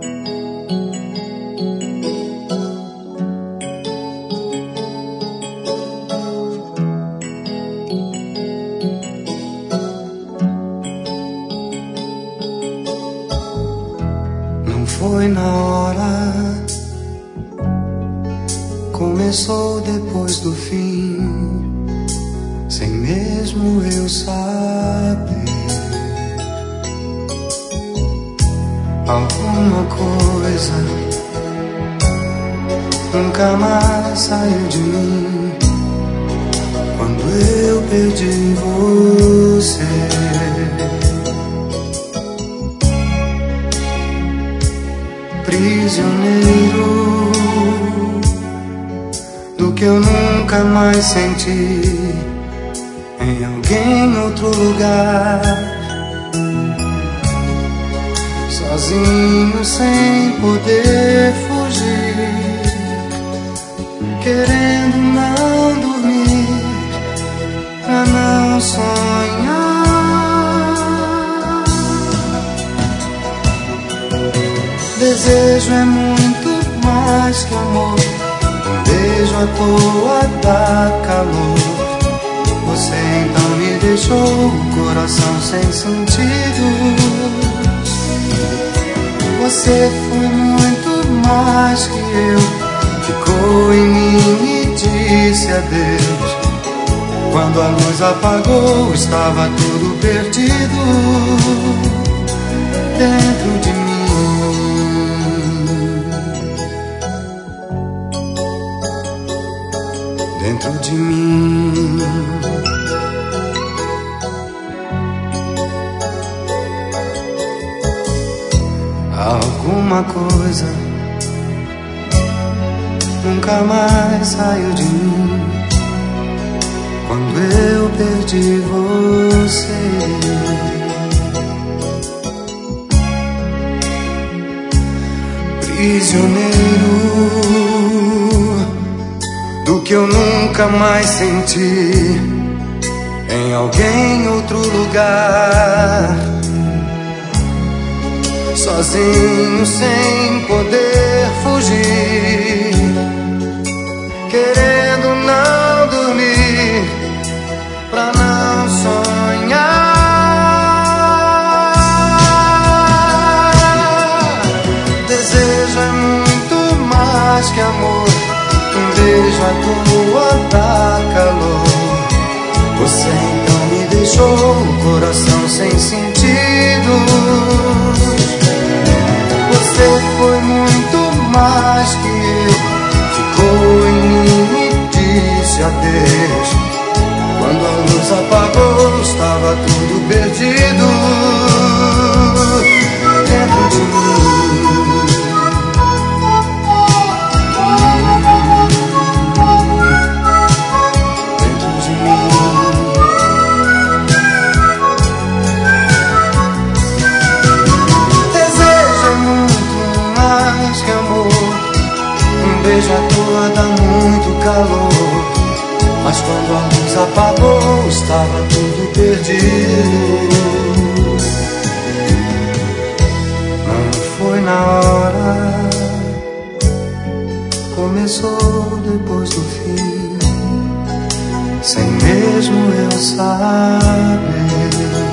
Foi na hora, começou depois do fim, sem mesmo eu saber. Alguma coisa nunca mais saiu de mim quando eu perdi você. Prisioneiro do que eu nunca mais senti em alguém em outro lugar, sozinho sem poder fugir, querendo não dormir pra não sonhar. Desejo é muito mais que amor, um beijo à toa dá calor. Você então me deixou o coração sem sentido. Você foi muito mais que eu, ficou em mim e disse adeus. Quando a luz apagou, estava tudo perdido dentro de mim. Dentro de mim. Alguma coisa nunca mais saiu de mim quando eu perdi você. Prisioneiro do que eu nunca mais senti em alguém em outro lugar, sozinho sem poder fugir, querendo não dormir pra não sonhar. Desejo é muito mais que amor, um beijo à toa dá calor. Você então me deixou o coração sem sentido. Você foi muito mais que eu, ficou em mim e disse adeus. Quando a luz apagou, estava tudo perdido dentro de mim. Um beijo à toa dá muito calor, mas quando a luz apagou, estava tudo perdido. Não foi na hora, começou depois do fim, sem mesmo eu saber.